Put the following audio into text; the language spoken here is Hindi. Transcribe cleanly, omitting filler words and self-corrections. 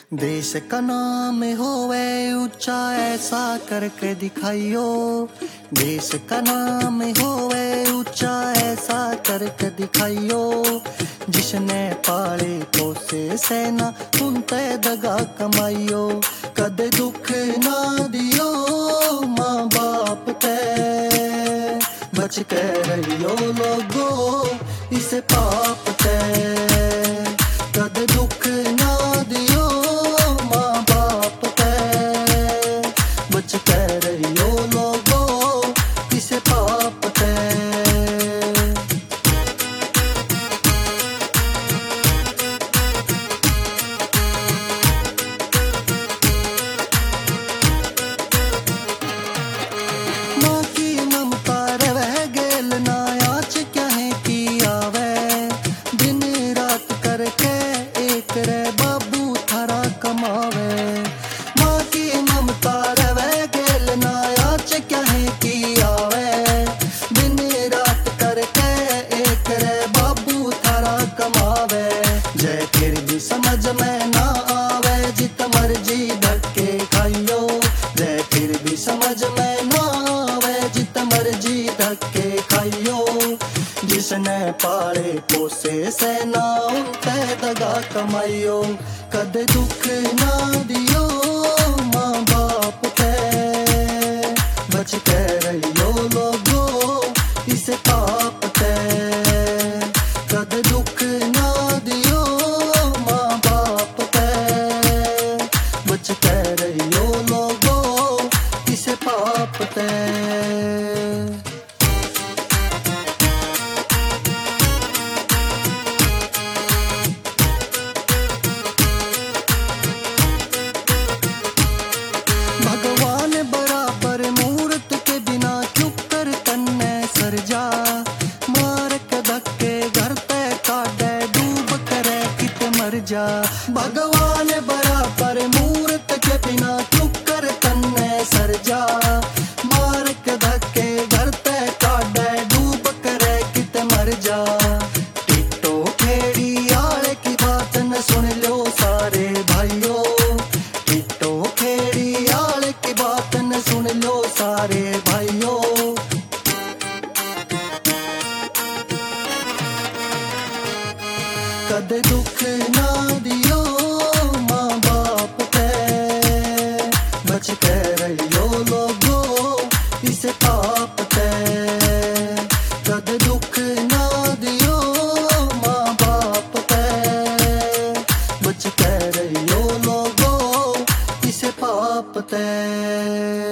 देश का नाम होवे ऊंचा ऐसा करके दिखाइयो। देश का नाम होवे ऊंचा ऐसा करके दिखाइयो। जिसने पाले पोसे सेना उनते दगा कमाइयो। कदे दुख ना दियो माँ बाप ते, बच के रहियो लोगो इसे पाप ते। कदे दुख ना दियो माँ बाप ते, बच के रहियो लोगो इसे पाप ते। माँ की ममता रह गेल ना आच क्या है की आवे। दिन रात करके एक रे बाबू थारा कमावे। माँ की ममता रह गेल ना आच क्या है की आवे। दिन रात करके एक रे बाबू थारा कमावे। जय फिर भी समझ में ना आवे जित मर्जी धक्के खाइयो। जय फिर भी समझ में ना आवे जित मर्जी धक्के खाइयो। जिसने पाले पोसे सेना उनते दगा कमाइयो। कदे दुख ना दियो माँ बाप ते, बच के रहियो लोगो इसे पाप ते। कदे दुख ना दियो माँ बाप ते, बच के रहियो लोगो इसे पाप ते। भगवान बराबर मूर्त के बिना चुप कर तन्ने सरजा। मार के धक्के घर ते काटे डूब करे कित मर जा। भगवान बराबर मूर्त के बिना चुप कर तन्ने सरजा। मार के धक्के घर ते काटे डूब करे कित मर जा। टिट्टो खेड़ी आले की बात न सुन लो सारे भाइयों। टिट्टो खेड़ी आले की बात न सुन लो सारे भाइयों। कदे दुख ना दियो माँ बाप ते, बच के रहियो लोगो इसे पाप ते। कदे दुख ना दियो माँ बाप ते, बच के रहियो लोगो इसे पाप ते।